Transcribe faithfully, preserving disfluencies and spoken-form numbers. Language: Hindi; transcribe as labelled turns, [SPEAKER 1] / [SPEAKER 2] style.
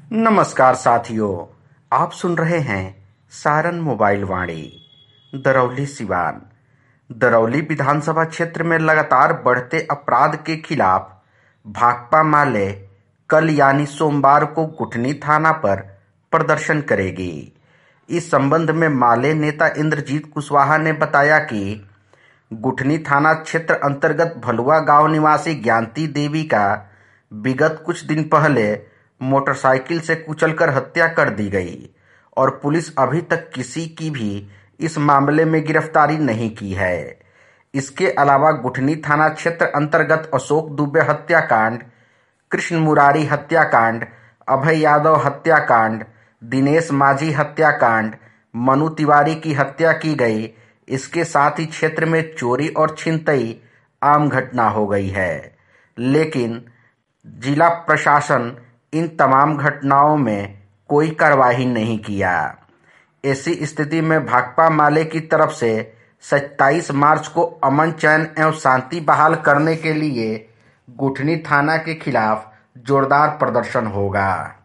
[SPEAKER 1] नमस्कार साथियों, आप सुन रहे हैं सारण मोबाइल वाणी। दरौली सिवान। दरौली विधानसभा क्षेत्र में लगातार बढ़ते अपराध के खिलाफ भाकपा माले कल यानी सोमवार को गुठनी थाना पर प्रदर्शन करेगी। इस संबंध में माले नेता इंद्रजीत कुशवाहा ने बताया कि गुठनी थाना क्षेत्र अंतर्गत भलुआ गांव निवासी ज्ञानती देवी का विगत कुछ दिन पहले मोटरसाइकिल से कुचलकर हत्या कर दी गई और पुलिस अभी तक किसी की भी इस मामले में गिरफ्तारी नहीं की है। इसके अलावा गुठनी थाना क्षेत्र अंतर्गत अशोक दुबे हत्याकांड, कृष्ण मुरारी हत्याकांड, अभय यादव हत्याकांड, दिनेश माझी हत्याकांड, मनु तिवारी की हत्या की गई। इसके साथ ही क्षेत्र में चोरी और छिनतई आम घटना हो गई है, लेकिन जिला प्रशासन इन तमाम घटनाओं में कोई कार्रवाई नहीं किया। ऐसी स्थिति में भाकपा माले की तरफ से सत्ताईस मार्च को अमन चैन एवं शांति बहाल करने के लिए गुठनी थाना के खिलाफ जोरदार प्रदर्शन होगा।